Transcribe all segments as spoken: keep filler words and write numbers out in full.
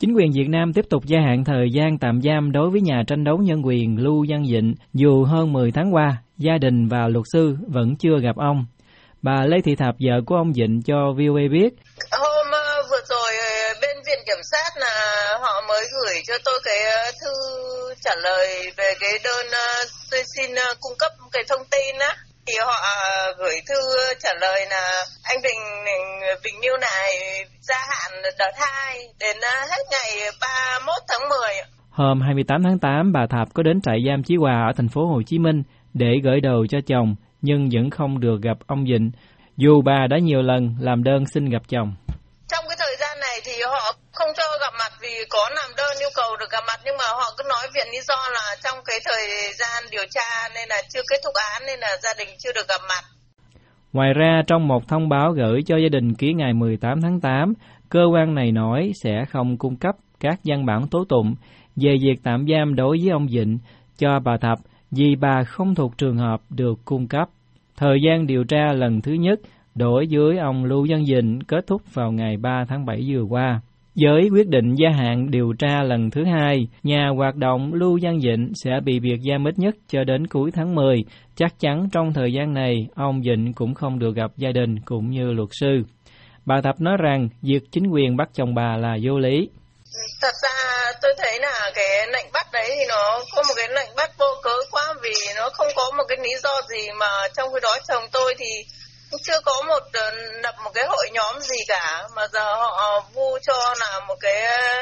Chính quyền Việt Nam tiếp tục gia hạn thời gian tạm giam đối với nhà tranh đấu nhân quyền Lưu Văn Dịnh dù hơn mười tháng qua, gia đình và luật sư vẫn chưa gặp ông. Bà Lê Thị Thạp, vợ của ông Dịnh, cho vê o a biết. Hôm uh, vừa rồi bên Viện Kiểm sát là họ mới gửi cho tôi cái uh, thư trả lời về cái đơn uh, tôi xin uh, cung cấp cái thông tin á. Thì họ uh, gửi thư trả lời là anh Bình Bình Như này gia hạn đợt hai đến uh, hết ngày ba mươi mốt tháng mười. Hôm hai mươi tám tháng tám, bà Thạp có đến trại giam Chí Hòa ở thành phố Hồ Chí Minh để gửi đồ cho chồng, nhưng vẫn không được gặp ông Dịnh, dù bà đã nhiều lần làm đơn xin gặp chồng. Trong cái thời gian này thì họ không cho gặp mặt vì có làm đơn yêu cầu được gặp mặt, nhưng mà họ cứ nói viện lý do là trong cái thời gian điều tra nên là chưa kết thúc án nên là gia đình chưa được gặp mặt. Ngoài ra, trong một thông báo gửi cho gia đình ký ngày mười tám tháng tám, cơ quan này nói sẽ không cung cấp các văn bản tố tụng về việc tạm giam đối với ông Dịnh cho bà Thạp vì bà không thuộc trường hợp được cung cấp. Thời gian điều tra lần thứ nhất đối với ông Lưu Văn Dịnh kết thúc vào ngày ba tháng bảy vừa qua. Với quyết định gia hạn điều tra lần thứ hai, nhà hoạt động Lưu Văn Dịnh sẽ bị biệt giam ít nhất cho đến cuối tháng mười. Chắc chắn trong thời gian này, ông Dịnh cũng không được gặp gia đình cũng như luật sư. Bà Thạp nói rằng việc chính quyền bắt chồng bà là vô lý. Thật ra tôi thấy là cái lệnh bắt đấy thì nó có một cái lệnh bắt vô cớ quá, vì nó không có một cái lý do gì, mà trong khi đó chồng tôi thì chưa có một lập một cái hội nhóm gì cả, mà giờ họ vu cho là một cái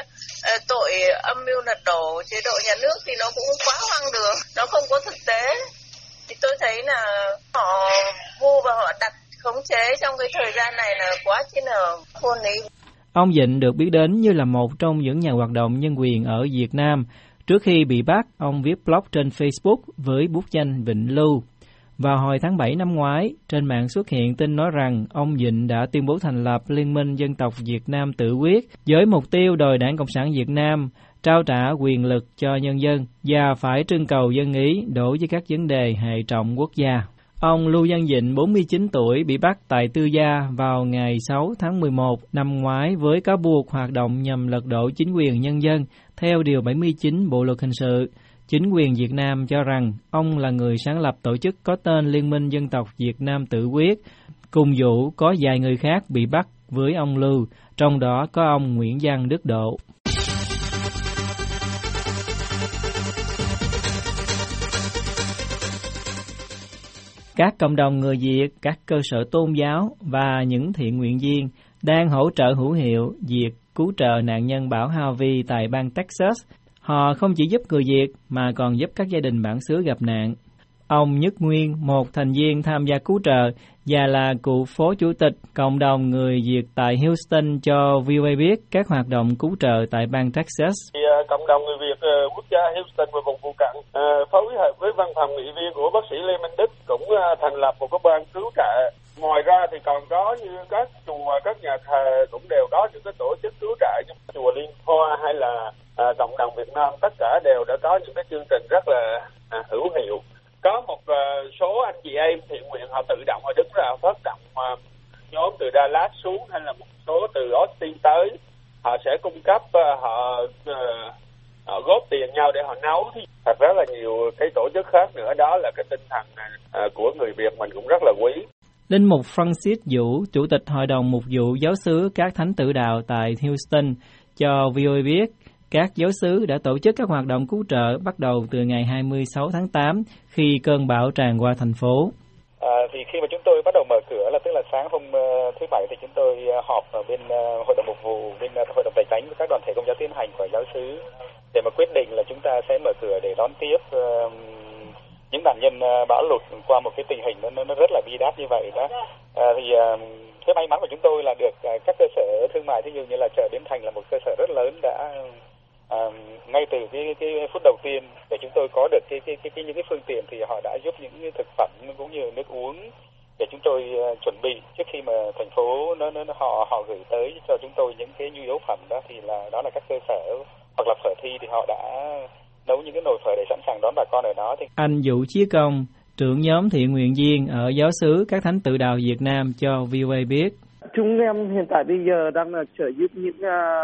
tội âm mưu lật đổ chế độ nhà nước thì nó cũng quá hoang đường, nó không có thực tế. Thì tôi thấy là họ vu và họ đặt khống chế trong cái thời gian này là quá chi là vô lý. Ông Dịnh được biết đến như là một trong những nhà hoạt động nhân quyền ở Việt Nam. Trước khi bị bắt, ông viết blog trên Facebook với bút danh Vịnh Lưu. Vào hồi tháng bảy năm ngoái, trên mạng xuất hiện tin nói rằng ông Dịnh đã tuyên bố thành lập Liên minh Dân tộc Việt Nam tự quyết với mục tiêu đòi Đảng Cộng sản Việt Nam trao trả quyền lực cho nhân dân và phải trưng cầu dân ý đối với các vấn đề hệ trọng quốc gia. Ông Lưu Văn Dịnh, bốn mươi chín tuổi, bị bắt tại Tư Gia vào ngày sáu tháng mười một năm ngoái với cáo buộc hoạt động nhằm lật đổ chính quyền nhân dân theo Điều bảy mươi chín Bộ Luật Hình sự. Chính quyền Việt Nam cho rằng ông là người sáng lập tổ chức có tên Liên minh Dân tộc Việt Nam tự quyết. Cùng vụ có vài người khác bị bắt với ông Lưu, trong đó có ông Nguyễn Văn Đức Độ. Các cộng đồng người Việt, các cơ sở tôn giáo và những thiện nguyện viên đang hỗ trợ hữu hiệu việc cứu trợ nạn nhân bão Harvey tại bang Texas. Họ không chỉ giúp người Việt mà còn giúp các gia đình bản xứ gặp nạn. Ông Nhất Nguyên, một thành viên tham gia cứu trợ và là cựu phó chủ tịch cộng đồng người Việt tại Houston, cho vê o a biết các hoạt động cứu trợ tại bang Texas. Thì, uh, cộng đồng người Việt uh, quốc gia Houston và vùng phụ cận uh, phối hợp với văn phòng nghị viên của bác sĩ Lê Minh Đức cũng uh, thành lập một cái ban cứu trợ. Ngoài ra thì còn có như các chùa, các nhà thờ cũng đều có những cái tổ chức cứu trợ như chùa Liên Hoa hay là À, cộng đồng Việt Nam, tất cả đều đã có những cái chương trình rất là à, hữu hiệu. Có một à, số anh chị em thiện nguyện họ tự động họ đứng ra phát động à, nhóm từ Dallas xuống hay là một số từ Austin tới, họ sẽ cung cấp à, họ, à, họ góp tiền nhau để họ nấu. Thì thật rất là nhiều cái tổ chức khác nữa, đó là cái tinh thần à, của người Việt mình cũng rất là quý. Linh mục Francis Vũ, chủ tịch Hội đồng Mục vụ Giáo xứ các Thánh Tự Đạo tại Houston, cho vê o a biết các giáo xứ đã tổ chức các hoạt động cứu trợ bắt đầu từ ngày hai mươi sáu tháng tám khi cơn bão tràn qua thành phố. À, thì khi mà chúng tôi bắt đầu mở cửa là tức là sáng hôm uh, thứ bảy thì chúng tôi uh, họp ở bên uh, Hội đồng Mục vụ, bên uh, Hội đồng Tài chánh với các đoàn thể Công giáo Tiến hành của giáo xứ để mà quyết định là chúng ta sẽ mở cửa để đón tiếp uh, những nạn nhân uh, bão lụt qua một cái tình hình nó nó rất là bi đát như vậy đó. À, thì uh, cái may mắn của chúng tôi là được uh, các cơ sở thương mại, thí dụ như là chợ Bến Thành là một cơ sở rất lớn đã À, ngay từ cái, cái phút đầu tiên để chúng tôi có được cái, cái, cái, cái những cái phương tiện thì họ đã giúp những thực phẩm cũng như nước uống để chúng tôi uh, chuẩn bị trước khi mà thành phố nó, nó họ họ gửi tới cho chúng tôi những cái nhu yếu phẩm đó. Thì là đó là các cơ sở hoặc là phở thi thì họ đã nấu những cái nồi phở để sẵn sàng đón bà con ở đó. Thì anh Vũ Chí Công, trưởng nhóm thiện nguyện viên ở giáo xứ các Thánh Tự Đạo Việt Nam, cho vê o a biết. Chúng em hiện tại bây giờ đang là trợ giúp những uh,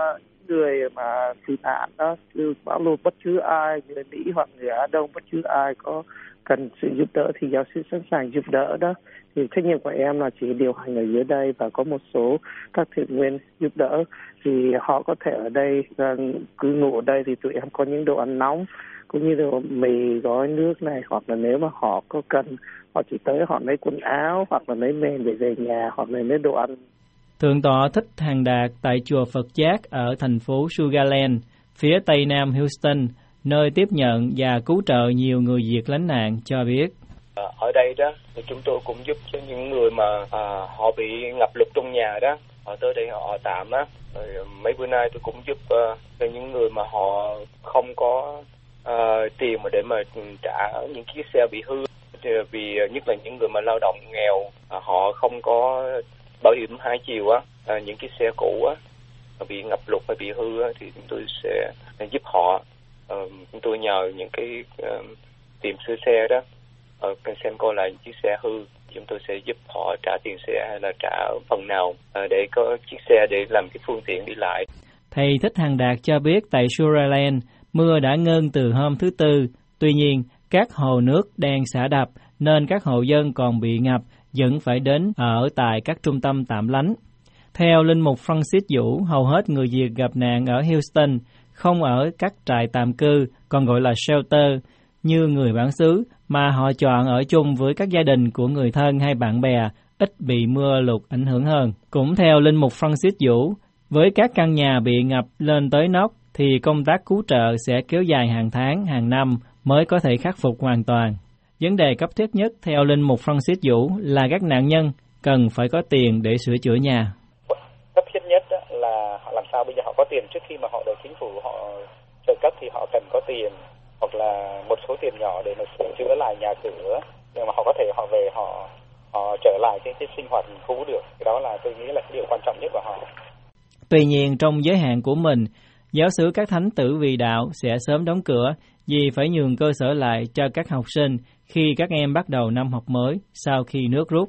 người mà tị nạn đó, bão lụt bất cứ ai, người Mỹ hoặc người Á Đông bất cứ ai có cần sự giúp đỡ thì giáo sư sẵn sàng giúp đỡ đó. Thì trách nhiệm của em là chỉ điều hành ở dưới đây và có một số các thiện nguyện giúp đỡ. Thì họ có thể ở đây cứ ngủ ở đây thì tụi em có những đồ ăn nóng cũng như đồ mì gói nước này, hoặc là nếu mà họ có cần họ chỉ tới họ lấy quần áo hoặc là lấy men để về nhà hoặc là lấy đồ ăn. Thượng tọa Thích Hằng Đạt tại chùa Phật Giác ở thành phố Sugar Land, phía tây nam Houston, nơi tiếp nhận và cứu trợ nhiều người Việt lánh nạn cho biết. Ở đây đó thì chúng tôi cũng giúp cho những người mà à, họ bị ngập lụt trong nhà đó, họ tới đây họ tạm á. Rồi mấy bữa nay tôi cũng giúp uh, cho những người mà họ không có uh, tiền mà để mà trả những chiếc xe bị hư, vì nhất là những người mà lao động nghèo, uh, họ không có bảo hiểm hai chiều á, uh, những chiếc xe cũ á bị ngập lụt hay bị hư á, thì chúng tôi sẽ giúp họ. Uh, chúng tôi nhờ những cái uh, tiệm sửa xe đó uh, xem coi là những chiếc xe hư, chúng tôi sẽ giúp họ trả tiền xe hay là trả phần nào uh, để có chiếc xe để làm cái phương tiện đi lại. Thầy Thích Hằng Đạt cho biết tại Sugar Land mưa đã ngưng từ hôm thứ Tư, tuy nhiên các hồ nước đang xả đập nên các hộ dân còn bị ngập vẫn phải đến ở tại các trung tâm tạm lánh. Theo Linh mục Francis Vũ, hầu hết người Việt gặp nạn ở Houston không ở các trại tạm cư, còn gọi là shelter, như người bản xứ, mà họ chọn ở chung với các gia đình của người thân hay bạn bè, ít bị mưa lụt ảnh hưởng hơn. Cũng theo Linh mục Francis Vũ, với các căn nhà bị ngập lên tới nóc, thì công tác cứu trợ sẽ kéo dài hàng tháng, hàng năm mới có thể khắc phục hoàn toàn. Vấn đề cấp thiết nhất theo Linh mục Francis Vũ là các nạn nhân cần phải có tiền để sửa chữa nhà. Cấp thiết nhất là làm sao bây giờ họ có tiền, trước khi mà họ được chính phủ họ trợ cấp thì họ cần có tiền hoặc là một số tiền nhỏ để mà sửa chữa lại nhà cửa, nhưng mà họ có thể họ về họ họ trở lại cái, cái sinh hoạt cũ được. Cái đó là tôi nghĩ là cái điều quan trọng nhất của họ. Tuy nhiên trong giới hạn của mình, giáo xứ các thánh tử vì đạo sẽ sớm đóng cửa vì phải nhường cơ sở lại cho các học sinh khi các em bắt đầu năm học mới sau khi nước rút.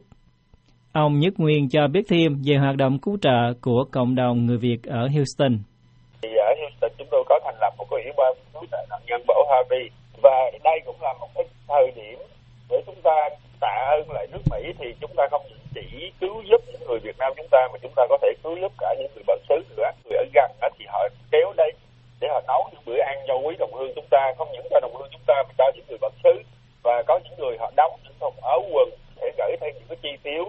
Ông Nhất Nguyên cho biết thêm về hoạt động cứu trợ của cộng đồng người Việt ở Houston. Thì ở Houston chúng tôi có thành lập một cái ủy ban cứu trợ nạn nhân bão Harvey, và đây cũng là một cái thời điểm để chúng ta tạ ơn lại nước Mỹ. Thì chúng ta không chỉ cứu giúp những người Việt Nam chúng ta, mà chúng ta có thể cứu giúp cả những người bản xứ nữa. Người ở gần đó thì họ kéo đây để họ nấu những bữa ăn cho quý đồng hương chúng ta, không những cho đồng hương chúng ta mà cho những người bản xứ, và có những người họ đóng những thùng áo quần để gửi thêm những cái chi phiếu.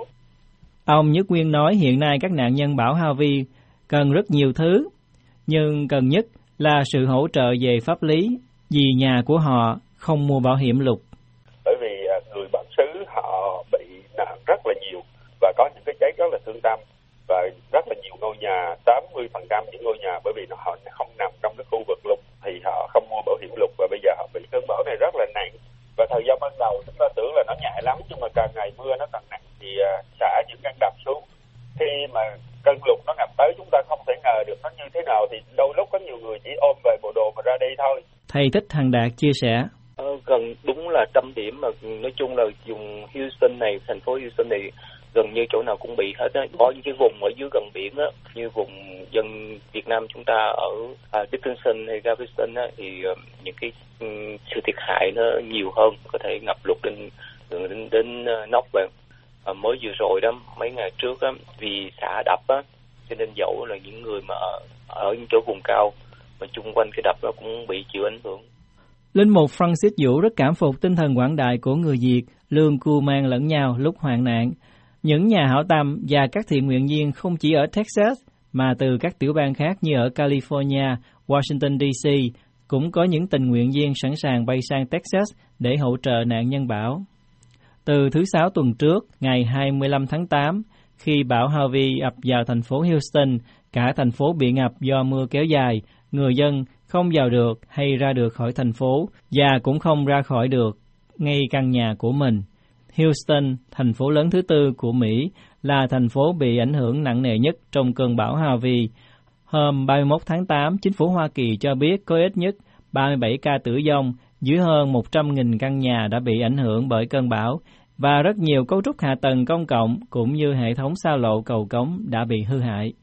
Ông Nhất Nguyên nói hiện nay các nạn nhân bão Harvey cần rất nhiều thứ, nhưng cần nhất là sự hỗ trợ về pháp lý vì nhà của họ không mua bảo hiểm lụt. Bởi vì người bản xứ họ bị nạn rất là nhiều và có những cái cháy rất là thương tâm, và rất là nhiều ngôi nhà, tám mươi phần trăm những ngôi nhà bởi vì họ không nằm trong cái khu vực lụt thì họ không mua bảo hiểm lụt, và bây giờ họ bị cơn bão này rất là nặng. Và thời gian ban đầu chúng ta tưởng là nó nhẹ lắm, nhưng mà càng ngày mưa nó càng nặng thì uh, xả những căn đập xuống. Khi mà cơn lụt nó ngập tới, chúng ta không thể ngờ được nó như thế nào, thì đôi lúc có nhiều người chỉ ôm về bộ đồ mà ra đi thôi. Thầy Thích Hằng Đạt chia sẻ. Ờ, gần đúng là tâm điểm mà nói chung là vùng Houston này, thành phố Houston này gần như chỗ nào cũng bị hết á. Có những cái vùng ở dưới gần biển á, như vùng dân Việt Nam chúng ta ở uh, Dickinson hay Galveston á, thì uh, những cái um, sự thiệt hại nó nhiều hơn, có thể ngập lụt đến đến, đến, đến uh, nóc vậy. Uh, mới vừa rồi đó, mấy ngày trước á, vì xả đập á, cho nên dẫu là những người mà ở, ở những chỗ vùng cao mà chung quanh cái đập nó cũng bị chịu ảnh hưởng. Linh mục Francis Vũ rất cảm phục tinh thần quảng đại của người Việt, lương cưu mang lẫn nhau lúc hoạn nạn. Những nhà hảo tâm và các thiện nguyện viên không chỉ ở Texas mà từ các tiểu bang khác như ở California, Washington đê xê cũng có những tình nguyện viên sẵn sàng bay sang Texas để hỗ trợ nạn nhân bão. Từ thứ Sáu tuần trước, ngày hai mươi lăm tháng tám, khi bão Harvey ập vào thành phố Houston, cả thành phố bị ngập do mưa kéo dài, người dân không vào được hay ra được khỏi thành phố và cũng không ra khỏi được ngay căn nhà của mình. Houston, thành phố lớn thứ tư của Mỹ, là thành phố bị ảnh hưởng nặng nề nhất trong cơn bão Harvey. Hôm ba mươi mốt tháng tám, chính phủ Hoa Kỳ cho biết có ít nhất ba mươi bảy ca tử vong, dưới hơn một trăm nghìn căn nhà đã bị ảnh hưởng bởi cơn bão, và rất nhiều cấu trúc hạ tầng công cộng cũng như hệ thống xa lộ cầu cống đã bị hư hại.